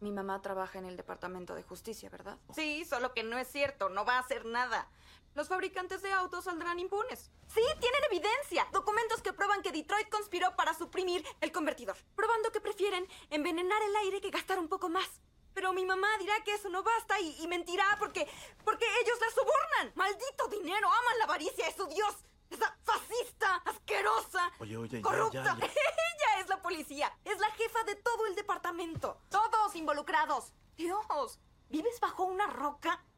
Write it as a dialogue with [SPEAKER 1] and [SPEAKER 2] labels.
[SPEAKER 1] Mi mamá trabaja en el Departamento de Justicia, ¿verdad?
[SPEAKER 2] Sí, solo que no es cierto, no va a hacer nada. Los fabricantes de autos saldrán impunes.
[SPEAKER 1] Sí, tienen evidencia. Documentos que prueban que Detroit conspiró para suprimir el convertidor. Probando que prefieren envenenar el aire que gastar un poco más. Pero mi mamá dirá que eso no basta y mentirá porque ellos la sobornan. ¡Maldito dinero! ¡Aman la avaricia! ¡Es su Dios! ¡Esa fascista! ¡Asquerosa!
[SPEAKER 3] Oye,
[SPEAKER 1] ¡corrupta!
[SPEAKER 3] ya.
[SPEAKER 1] Ella es la policía. Es la jefa de todo el departamento. Todos involucrados. Dios, ¿vives bajo una roca?